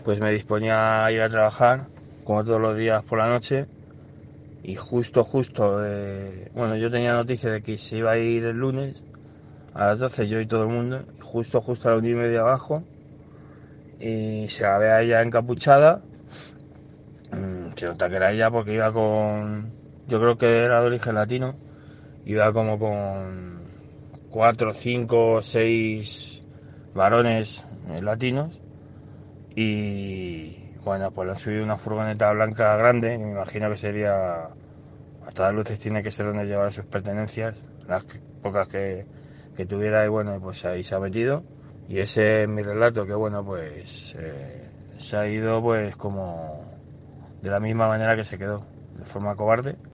pues me disponía a ir a trabajar, como todos los días por la noche, y justo, bueno, yo tenía noticia de que se iba a ir el lunes a las 12, yo y todo el mundo, justo a la 1:30 abajo, y se la ve a ella encapuchada. Se nota que era ella porque iba con, yo creo que era de origen latino, iba como con 4, 5, 6 varones latinos. Y bueno, pues le han subido una furgoneta blanca grande, me imagino que sería, a todas luces tiene que ser donde llevar sus pertenencias, las pocas que tuviera, y bueno, pues ahí se ha metido. Y ese es mi relato, que bueno, pues se ha ido pues como de la misma manera que se quedó, de forma cobarde.